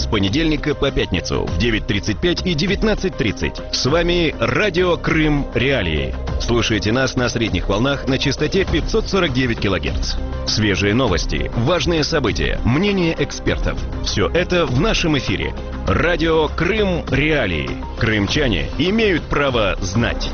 с понедельника по пятницу в 9:35 и 19:30. С вами Радио Крым Реалии. Слушайте нас на средних волнах на частоте 549 кГц. Свежие новости, важные события, мнения экспертов. Все это в нашем эфире. Радио Крым Реалии. Крымчане имеют право знать.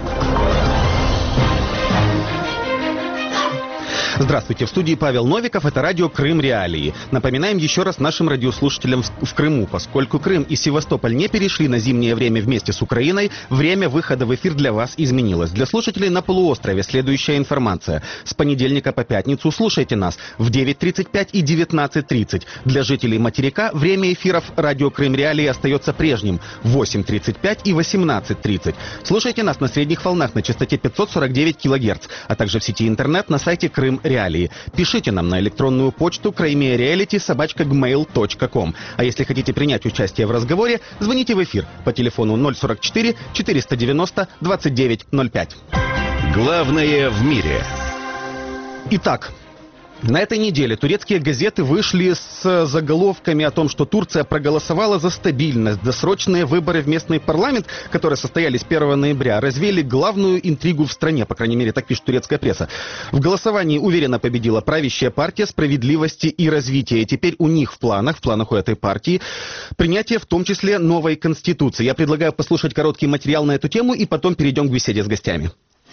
Здравствуйте, в студии Павел Новиков, это радио Крым Реалии. Напоминаем еще раз нашим радиослушателям в Крыму, поскольку Крым и Севастополь не перешли на зимнее время вместе с Украиной, время выхода в эфир для вас изменилось. Для слушателей на полуострове следующая информация. С понедельника по пятницу слушайте нас в 9:35 и 19:30. Для жителей материка время эфиров радио Крым Реалии остается прежним в 8:35 и 18:30. Слушайте нас на средних волнах на частоте 549 кГц, а также в сети интернет на сайте Крым Реалии. Пишите нам на электронную почту krymreality@gmail.com. А если хотите принять участие в разговоре, звоните в эфир по телефону 044 490 2905. Главное в мире. Итак, на этой неделе турецкие газеты вышли с заголовками о том, что Турция проголосовала за стабильность. Досрочные выборы в местный парламент, которые состоялись 1 ноября, развеяли главную интригу в стране, по крайней мере, так пишет турецкая пресса. В голосовании уверенно победила правящая партия справедливости и развития. И теперь у них в планах у этой партии, принятие в том числе новой конституции. Я предлагаю послушать короткий материал на эту тему и потом перейдем к беседе с гостями.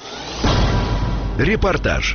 Репортаж.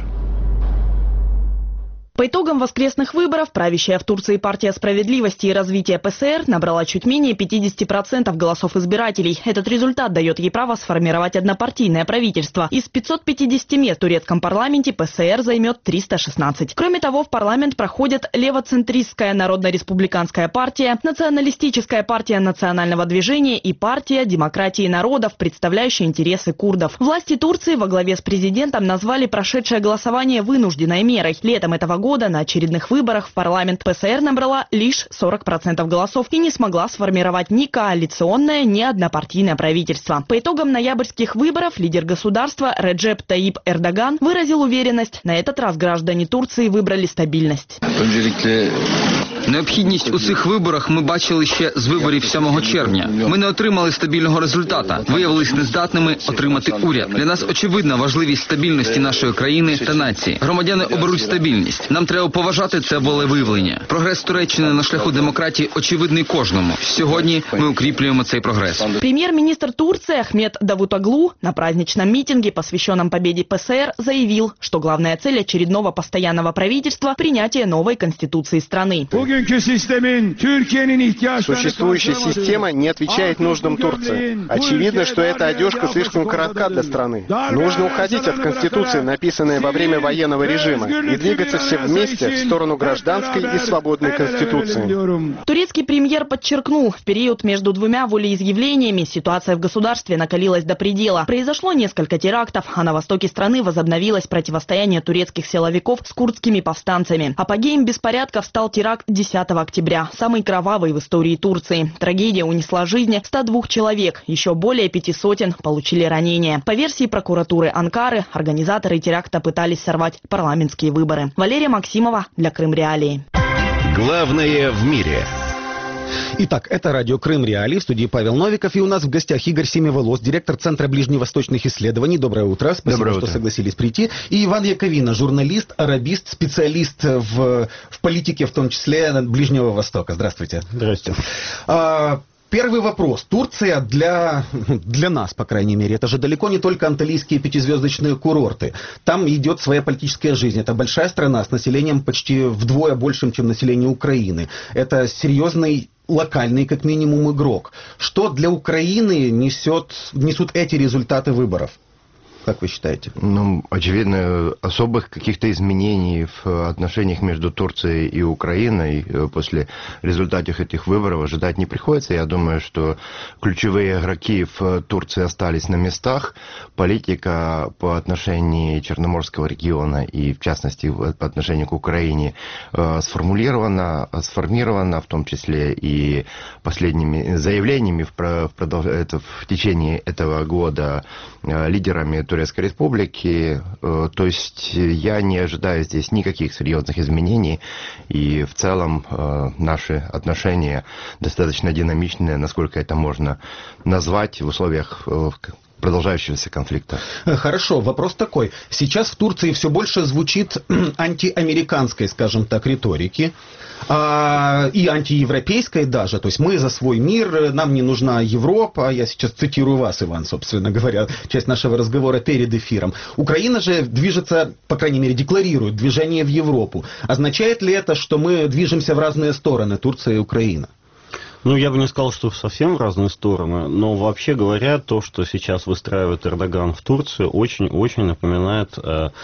По итогам воскресных выборов правящая в Турции партия справедливости и развития ПСР набрала чуть менее 50% голосов избирателей. Этот результат дает ей право сформировать однопартийное правительство. Из 550 мест в турецком парламенте ПСР займет 316. Кроме того, в парламент проходят левоцентристская Народно-республиканская партия, националистическая партия национального движения и партия демократии народов, представляющая интересы курдов. Власти Турции во главе с президентом назвали прошедшее голосование вынужденной мерой. Летом этого года на очередных выборах в парламент ПСР набрала лишь 40% голосов и не смогла сформировать ни коалиционное, ни однопартийное правительство. По итогам ноябрьских выборов лидер государства Реджеп Таyyip Эрдоган выразил уверенность, на этот раз граждане Турции вибрали стабільність. Необхідність у цих виборах ми бачили ще з виборів 7 червня. Ми не отримали стабільного результата, виявились нездатними отримати уряд. Для нас очевидна важливість стабільності нашої країни та нації. Громадяни оберуть стабільність. Нам треба поважати це волевиявлення. Прогрес Туреччини на шляху демократії очевидний кожному. Сьогодні ми укріплюємо цей прогрес. Премьер-министр Турции Ахмед Давутоглу на праздничном митинге, посвященном победе ПСР, заявил, что главная цель очередного постоянного правительства – принятие новой конституции страны. Существующая система не отвечает нуждам Турции. Очевидно, что эта одежка слишком коротка для страны. Нужно уходить от конституции, написанной во время военного режима, и двигаться все вместе в сторону гражданской и свободной конституции. Турецкий премьер подчеркнул, в период между двумя волеизъявлениями ситуация в государстве накалилась до предела. Произошло несколько терактов, а на востоке страны возобновилось противостояние турецких силовиков с курдскими повстанцами. Апогеем беспорядков стал теракт 10 октября, самый кровавый в истории Турции. Трагедия унесла жизни 102 человек, еще более 500 получили ранения. По версии прокуратуры Анкары, организаторы теракта пытались сорвать парламентские выборы. Валерия Максимова для Крым Реалии. Главное в мире. Итак, это радио Крым Реалии, в студии Павел Новиков, и у нас в гостях Игорь Семиволос, директор Центра ближневосточных исследований. Доброе утро, спасибо, что согласились прийти. И Иван Яковина, журналист, арабист, специалист в политике, в том числе Ближнего Востока. Здравствуйте. Здравствуйте. Первый вопрос. Турция для нас, по крайней мере, это же далеко не только анталийские пятизвездочные курорты. Там идет своя политическая жизнь. Это большая страна с населением почти вдвое большим, чем население Украины. Это серьезный локальный, как минимум, игрок. Что для Украины несут эти результаты выборов? Как вы считаете? Ну, очевидно, особых каких-то изменений в отношениях между Турцией и Украиной после результатов этих выборов ожидать не приходится. Я думаю, что ключевые игроки в Турции остались на местах. Политика по отношению Черноморского региона и, в частности, по отношению к Украине сформирована, в том числе и последними заявлениями в течение этого года лидерами турецкой Турецкой Республики. То есть я не ожидаю здесь никаких серьезных изменений. И в целом наши отношения достаточно динамичные, насколько это можно назвать в условиях продолжающегося конфликта. Хорошо, вопрос такой. Сейчас в Турции все больше звучит антиамериканской, скажем так, риторики, и антиевропейской даже. То есть мы за свой мир, нам не нужна Европа. Я сейчас цитирую вас, Иван, собственно говоря, часть нашего разговора перед эфиром. Украина же движется, по крайней мере, декларирует движение в Европу. Означает ли это, что мы движемся в разные стороны, Турция и Украина? Ну, я бы не сказал, что совсем в разные стороны, но вообще говоря, то, что сейчас выстраивает Эрдоган в Турции, очень-очень напоминает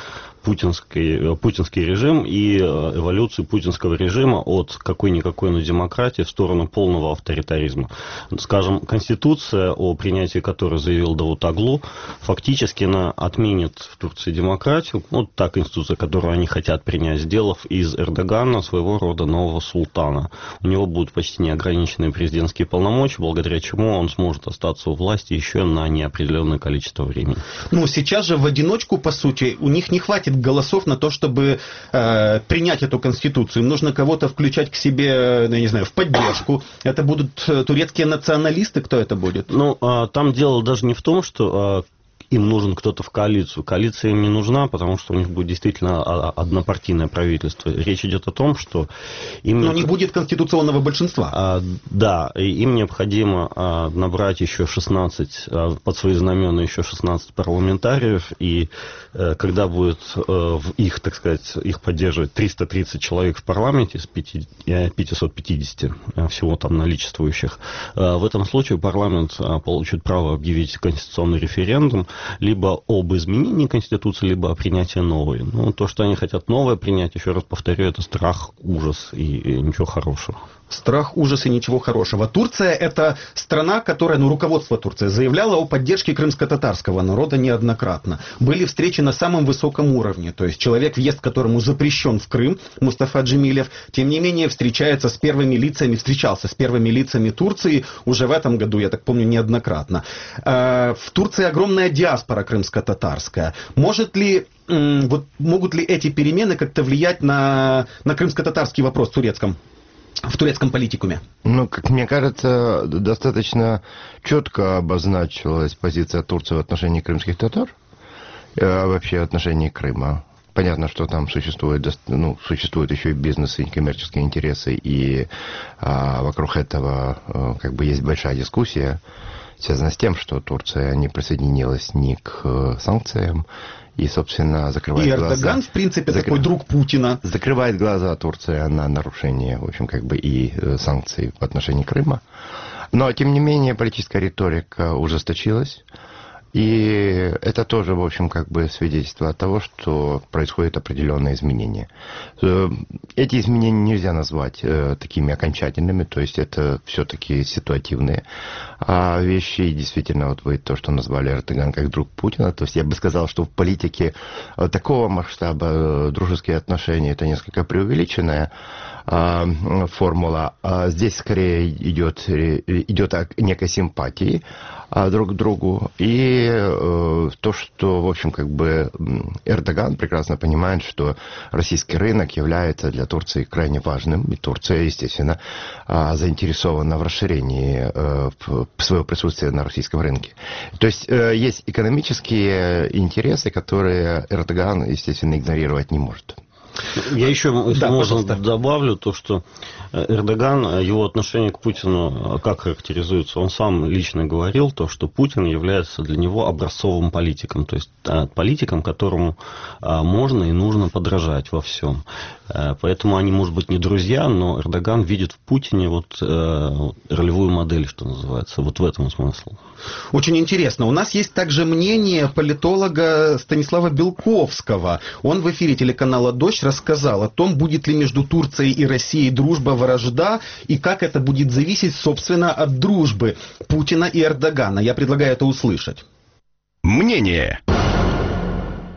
путинский режим и эволюцию путинского режима от какой-никакой, но демократии в сторону полного авторитаризма. Скажем, Конституция, о принятии которой заявил Давут Оглу, фактически она отменит в Турции демократию. Вот та конституция, которую они хотят принять, сделав из Эрдогана своего рода нового султана. У него будут почти неограниченные президентские полномочия, благодаря чему он сможет остаться у власти еще на неопределенное количество времени. Ну, сейчас же в одиночку, по сути, у них не хватит голосов на то, чтобы принять эту конституцию. Им нужно кого-то включать к себе, я не знаю, в поддержку. Это будут турецкие националисты, кто это будет? Ну, там дело даже не в том, что им нужен кто-то в коалицию. Коалиция им не нужна, потому что у них будет действительно однопартийное правительство. Речь идет о том, что им... Но не будет конституционного большинства. Да, и им необходимо набрать еще 16, под свои знамена еще 16 парламентариев, и когда будет их, так сказать, их поддерживать 330 человек в парламенте из 550 всего там наличествующих, в этом случае парламент получит право объявить конституционный референдум, либо об изменении Конституции, либо о принятии новой. Ну, то, что они хотят новое принять, еще раз повторю, это страх, ужас и ничего хорошего. Страх, ужас и ничего хорошего. Турция – это страна, которая, руководство Турции заявляло о поддержке крымско-татарского народа неоднократно. Были встречи на самом высоком уровне. То есть человек, въезд которому запрещен в Крым, Мустафа Джемилев, тем не менее встречался с первыми лицами Турции уже в этом году, я так помню, неоднократно. В Турции огромная диаспора крымско-татарская. Могут ли эти перемены как-то влиять на крымско-татарский вопрос в турецком политикуме? Ну, как мне кажется, достаточно четко обозначилась позиция Турции в отношении крымских татар, вообще в отношении Крыма. Понятно, что там существуют еще и бизнес, и коммерческие интересы, и вокруг этого есть большая дискуссия, связанная с тем, что Турция не присоединилась ни к санкциям, и, собственно, закрывает глаза. И Эрдоган, в принципе, такой друг Путина. Закрывает глаза Турция на нарушение, в общем, и санкций в отношении Крыма. Но, тем не менее, политическая риторика ужесточилась. И это тоже, в общем, свидетельство того, что происходят определенные изменения. Эти изменения нельзя назвать такими окончательными, то есть это все-таки ситуативные вещи. И действительно, вы то, что назвали Эрдоган как друг Путина, то есть я бы сказал, что в политике такого масштаба дружеские отношения это несколько преувеличенная формула. Здесь скорее идет о некой симпатии друг к другу. И то, что, в общем, Эрдоган прекрасно понимает, что российский рынок является для Турции крайне важным. И Турция, естественно, заинтересована в расширении своего присутствия на российском рынке. То есть есть экономические интересы, которые Эрдоган, естественно, игнорировать не может. Я еще, если можно, добавлю то, что Эрдоган, его отношение к Путину, как характеризуется, он сам лично говорил, то, что Путин является для него образцовым политиком, то есть политиком, которому можно и нужно подражать во всем. Поэтому они, может быть, не друзья, но Эрдоган видит в Путине ролевую модель, что называется. Вот в этом смысл. Очень интересно. У нас есть также мнение политолога Станислава Белковского. Он в эфире телеканала «Дождь» рассказал о том, будет ли между Турцией и Россией дружба, вражда, и как это будет зависеть, собственно, от дружбы Путина и Эрдогана. Я предлагаю это услышать. Мнение.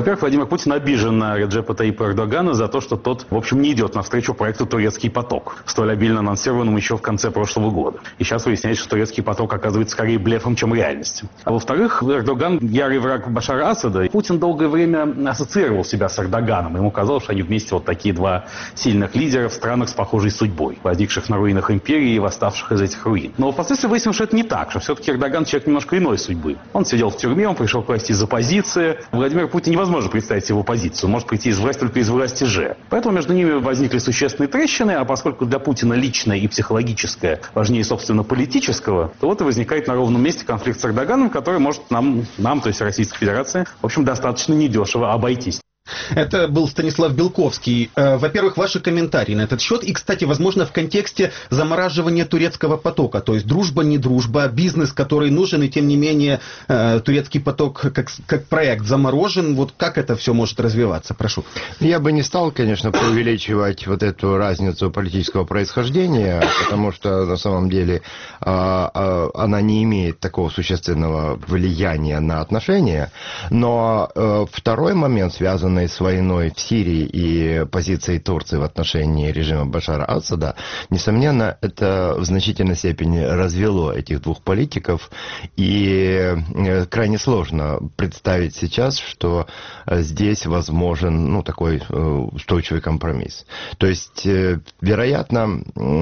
Во-первых, Владимир Путин обижен на Реджепа Таипа Эрдогана за то, что тот, в общем, не идет навстречу проекту «Турецкий поток», столь обильно анонсированному еще в конце прошлого года. И сейчас выясняется, что турецкий поток оказывается скорее блефом, чем реальностью. А во-вторых, Эрдоган ярый враг Башара Асада. Путин долгое время ассоциировал себя с Эрдоганом. Ему казалось, что они вместе вот такие два сильных лидера в странах с похожей судьбой, возникших на руинах империи и восставших из этих руин. Но впоследствии выяснилось, что это не так, что все-таки Эрдоган человек немножко иной судьбы. Он сидел в тюрьме, он пришел к власти из оппозиции. Владимир Путин невозможно представить себе оппозицию, может прийти из власти только из власти же. Поэтому между ними возникли существенные трещины, а поскольку для Путина личное и психологическое важнее, собственно, политического, то вот и возникает на ровном месте конфликт с Эрдоганом, который может нам, то есть Российской Федерации, в общем, достаточно недешево обойтись. Это был Станислав Белковский. Во-первых, ваши комментарии на этот счет. И, кстати, возможно, в контексте замораживания турецкого потока. То есть дружба, не дружба, бизнес, который нужен, и тем не менее турецкий поток как проект заморожен. Вот как это все может развиваться? Прошу. Я бы не стал, конечно, преувеличивать вот эту разницу политического происхождения, потому что на самом деле она не имеет такого существенного влияния на отношения. Но второй момент, связанный с войной в Сирии и позицией Турции в отношении режима Башара Асада, несомненно, это в значительной степени развело этих двух политиков, и крайне сложно представить сейчас, что здесь возможен такой устойчивый компромисс. То есть, вероятно,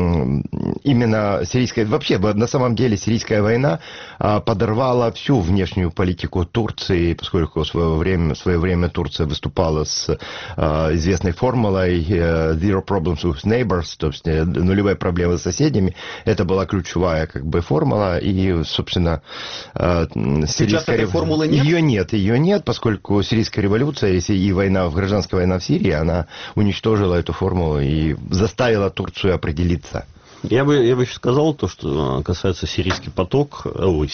именно вообще, на самом деле, сирийская война подорвала всю внешнюю политику Турции, поскольку в свое время Турция выступала с известной формулой «zero problems with neighbors», то есть нулевые проблемы с соседями. Это была ключевая формула, и, собственно, сейчас этой формулы нет? Ее нет, поскольку сирийская революция и гражданская война в Сирии, она уничтожила эту формулу и заставила Турцию определиться. Я бы еще сказал то, что касается сирийский поток,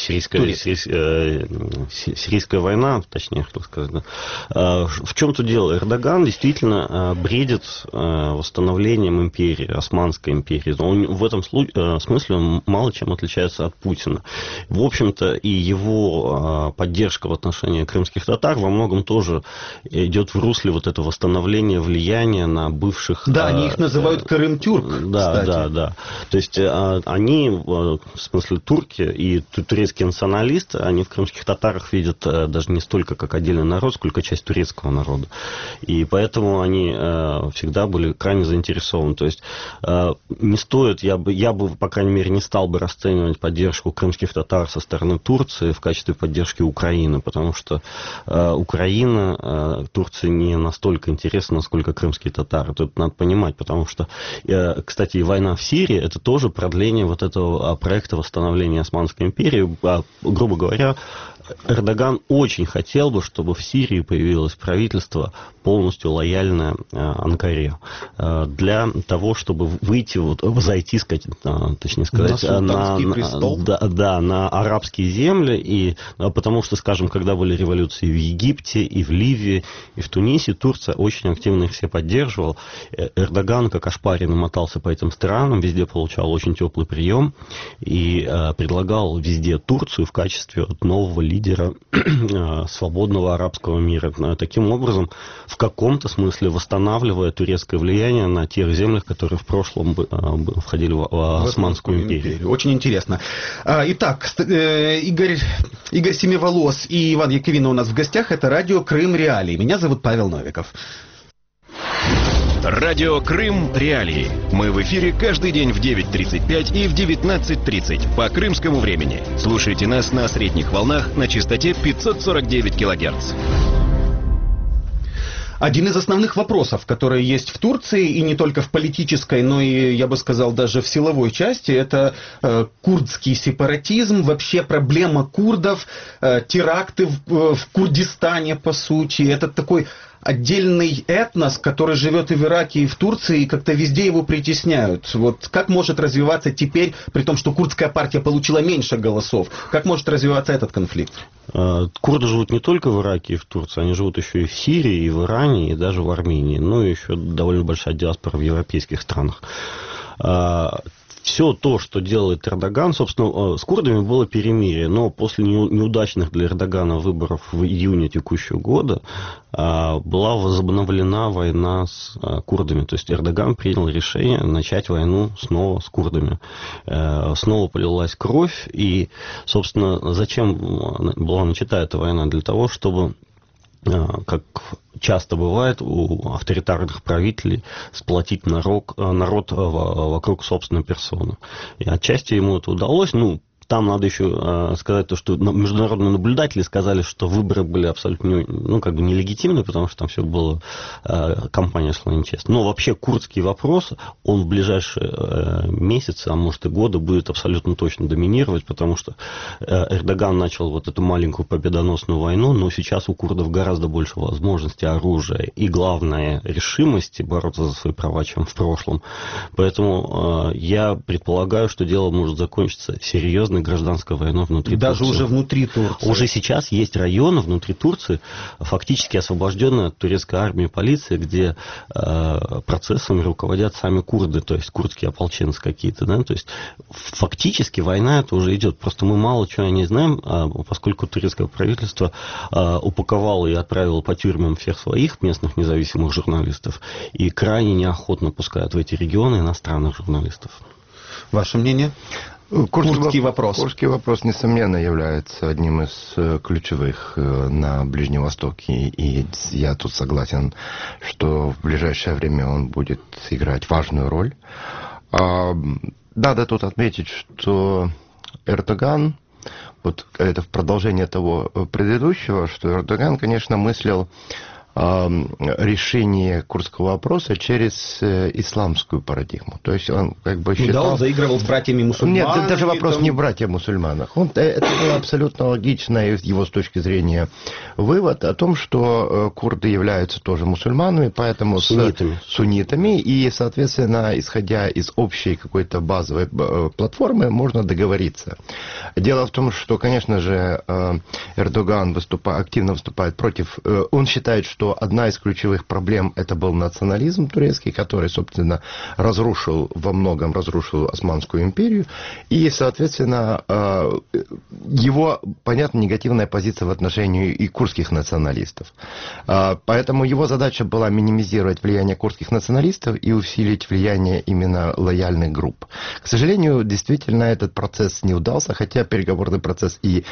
сирийская война, точнее, хотел сказать. Да. В чем тут дело? Эрдоган действительно бредит восстановлением империи, Османской империи. Он в этом смысле он мало чем отличается от Путина. В общем-то, и его поддержка в отношении крымских татар во многом тоже идет в русле вот этого восстановления влияния на бывших... Да, они их называют Крым-тюрк, Да. То есть они, в смысле турки и турецкие националисты, они в крымских татарах видят даже не столько как отдельный народ, сколько часть турецкого народа. И поэтому они всегда были крайне заинтересованы. То есть не стоит, я бы, по крайней мере, не стал бы расценивать поддержку крымских татар со стороны Турции в качестве поддержки Украины, потому что Украина Турции не настолько интересна, насколько крымские татары. Это надо понимать, потому что, кстати, и война в Сирии, это тоже продление вот этого проекта восстановления Османской империи. Грубо говоря, Эрдоган очень хотел бы, чтобы в Сирии появилось правительство полностью лояльное Анкаре, для того, чтобы выйти, зайти, точнее сказать, на арабские земли, и потому что, скажем, когда были революции в Египте, и в Ливии, и в Тунисе, Турция очень активно их все поддерживала. Эрдоган, как ошпаренный, мотался по этим странам, везде получал очень теплый прием, и предлагал везде Турцию в качестве нового лидера свободного арабского мира. Таким образом, в каком-то смысле восстанавливая турецкое влияние на тех землях, которые в прошлом входили в Османскую империю. Очень интересно. Итак, Игорь Семиволос и Иван Яковина у нас в гостях. Это радио «Крым Реалии». Меня зовут Павел Новиков. Радио «Крым Реалии». Мы в эфире каждый день в 9:35 и в 19:30 по крымскому времени. Слушайте нас на средних волнах на частоте 549 килогерц. Один из основных вопросов, которые есть в Турции, и не только в политической, но и, я бы сказал, даже в силовой части, это курдский сепаратизм, вообще проблема курдов, теракты в Курдистане, по сути. Это такой отдельный этнос, который живет и в Ираке, и в Турции, и как-то везде его притесняют. Вот как может развиваться теперь, при том, что курдская партия получила меньше голосов, как может развиваться этот конфликт? Курды живут не только в Ираке и в Турции, они живут еще и в Сирии, и в Иране, и даже в Армении. Ну и еще довольно большая диаспора в европейских странах. все то, что делает Эрдоган, собственно, с курдами было перемирие, но после неудачных для Эрдогана выборов в июне текущего года была возобновлена война с курдами. То есть Эрдоган принял решение начать войну снова с курдами. Снова полилась кровь, и, собственно, зачем была начата эта война? Для того, чтобы, как часто бывает у авторитарных правителей, сплотить народ вокруг собственной персоны. И отчасти ему это удалось. Там надо еще сказать то, что международные наблюдатели сказали, что выборы были абсолютно нелегитимны, потому что там все было, кампания шла нечестно. Но вообще курдский вопрос, он в ближайшие месяцы, а может и годы, будет абсолютно точно доминировать, потому что Эрдоган начал вот эту маленькую победоносную войну, но сейчас у курдов гораздо больше возможностей, оружия и, главное, решимости бороться за свои права, чем в прошлом. Поэтому я предполагаю, что дело может закончиться серьезной гражданской войной внутри Турции. Даже уже внутри Турции. Уже сейчас есть районы внутри Турции, фактически освобожденные от турецкой армии и полиции, где процессами руководят сами курды, то есть курдские ополченцы какие-то. Да? То есть фактически война это уже идет. Просто мы мало чего не знаем, поскольку турецкое правительство упаковало и отправило по тюрьмам всех своих местных независимых журналистов и крайне неохотно пускают в эти регионы иностранных журналистов. Ваше мнение? Курдский вопрос. Курдский вопрос, несомненно, является одним из ключевых на Ближнем Востоке. И я тут согласен, что в ближайшее время он будет играть важную роль. Надо тут отметить, что Эрдоган, вот это в продолжение того предыдущего, что Эрдоган, конечно, мыслил решение курдского вопроса через исламскую парадигму. То есть он как бы считал... Да, он заигрывал с братьями-мусульманами. Нет, даже вопрос не в братьях-мусульманах. Это было абсолютно логичный, его с точки зрения, вывод о том, что курды являются тоже мусульманами, поэтому суннитами, и, соответственно, исходя из общей какой-то базовой платформы, можно договориться. Дело в том, что, конечно же, Эрдоган активно выступает против... Он считает, что одна из ключевых проблем это был национализм турецкий, который, собственно, во многом разрушил Османскую империю, и, соответственно, его, понятно, негативная позиция в отношении и курдских националистов. Поэтому его задача была минимизировать влияние курдских националистов и усилить влияние именно лояльных групп. К сожалению, действительно, этот процесс не удался, хотя переговорный процесс и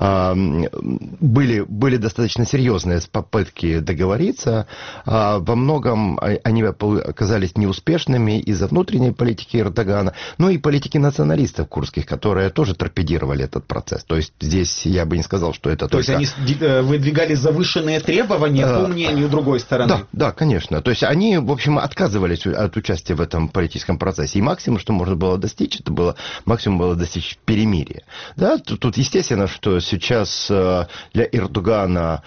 были достаточно серьезные попытки договориться. Во многом они оказались неуспешными из-за внутренней политики Эрдогана, но и политики националистов курдских, которые тоже торпедировали этот процесс. То есть здесь я бы не сказал, что это То есть они выдвигали завышенные требования по мнению другой стороны? Да, конечно. То есть они, в общем, отказывались от участия в этом политическом процессе. И максимум, что можно было достичь, максимум было достичь перемирия. Да? Тут естественно, что сейчас для Эрдогана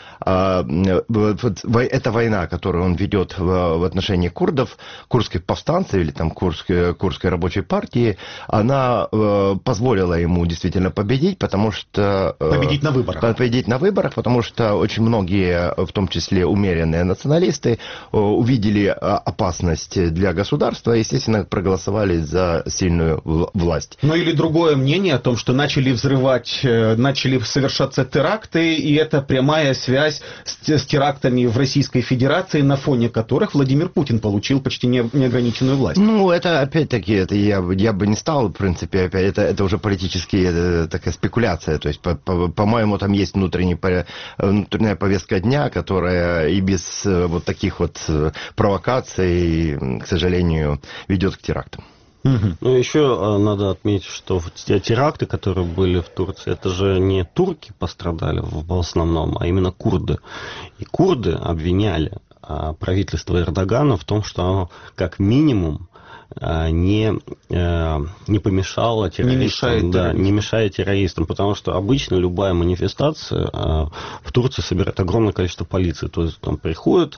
эта война, которую он ведет в отношении курдов, курдских повстанцев или там курдской рабочей партии, она позволила ему действительно победить, потому что... Победить на выборах. Победить на выборах, потому что очень многие, в том числе умеренные националисты, увидели опасность для государства и, естественно, проголосовали за сильную власть. Ну или другое мнение о том, что начали совершаться теракты, и это прямая связь с терактами в Российской Федерации, на фоне которых Владимир Путин получил почти неограниченную власть. Ну, это опять-таки, я бы не стал, в принципе, опять, это уже политическая такая спекуляция. То есть, по-моему, там есть внутренняя повестка дня, которая и без вот таких вот провокаций, к сожалению, ведет к терактам. Ну, еще надо отметить, что те теракты, которые были в Турции, это же не турки пострадали в основном, а именно курды. И курды обвиняли правительство Эрдогана в том, что оно как минимум не помешало террористам. Не мешает террористам, потому что обычно любая манифестация в Турции собирает огромное количество полиции. То есть там приходят,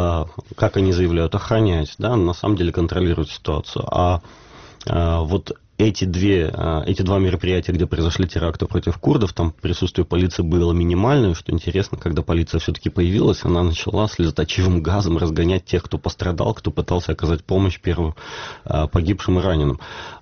как они заявляют, охранять, да, на самом деле контролируют ситуацию. А вот эти два мероприятия, где произошли теракты против курдов, там присутствие полиции было минимальное. Что интересно, когда полиция все-таки появилась, она начала слезоточивым газом разгонять тех, кто пострадал, кто пытался оказать помощь первым погибшим и раненым.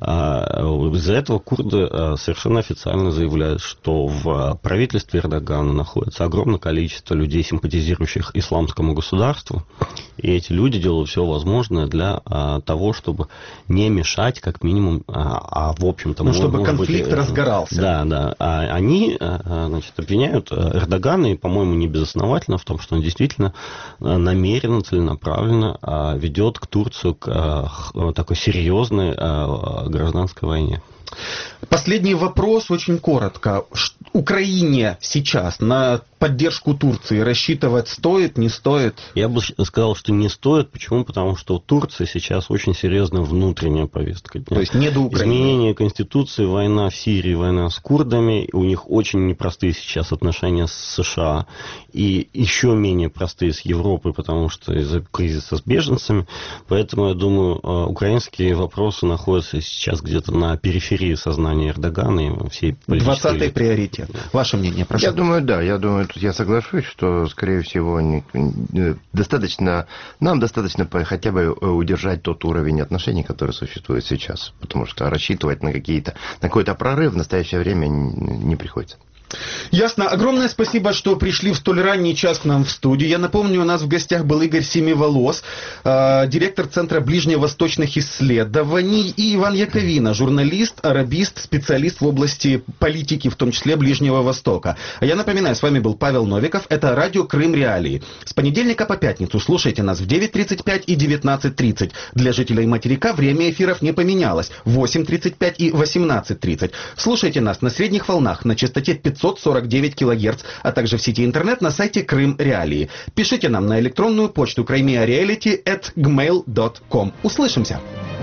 Из-за этого курды совершенно официально заявляют, что в правительстве Эрдогана находится огромное количество людей, симпатизирующих исламскому государству, и эти люди делают все возможное для того, чтобы не мешать, как минимум, в общем-то... чтобы конфликт разгорался. Да. Они, обвиняют Эрдогана, и, по-моему, не безосновательно, в том, что он действительно намеренно, целенаправленно ведет к Турцию к такой серьезной гражданской войне. Последний вопрос, очень коротко. Украине сейчас на поддержку Турции рассчитывать стоит, не стоит? Я бы сказал, что не стоит. Почему? Потому что у Турции сейчас очень серьезная внутренняя повестка дня. То есть не до Украины. Изменение Конституции, война в Сирии, война с курдами. У них очень непростые сейчас отношения с США. И еще менее простые с Европой, потому что из-за кризиса с беженцами. Поэтому, я думаю, украинские вопросы находятся сейчас где-то на периферии сознания Эрдогана и всей политической 20-й приоритет. Ваше мнение, прошу. Я думаю, тут я соглашусь, что, скорее всего, нам достаточно хотя бы удержать тот уровень отношений, который существует сейчас. Потому что рассчитывать на какой-то прорыв в настоящее время не приходится. Ясно. Огромное спасибо, что пришли в столь ранний час к нам в студию. Я напомню, у нас в гостях был Игорь Семиволос, директор Центра ближневосточных исследований, и Иван Яковина, журналист, арабист, специалист в области политики, в том числе Ближнего Востока. А я напоминаю, с вами был Павел Новиков. Это радио Крым Реалии. С понедельника по пятницу слушайте нас в 9:35 и 19:30. Для жителей материка время эфиров не поменялось. 8:35 и 18:30. Слушайте нас на средних волнах на частоте 549 кГц, а также в сети интернет на сайте Крым Реалии. Пишите нам на электронную почту crimeareality@gmail.com. Услышимся!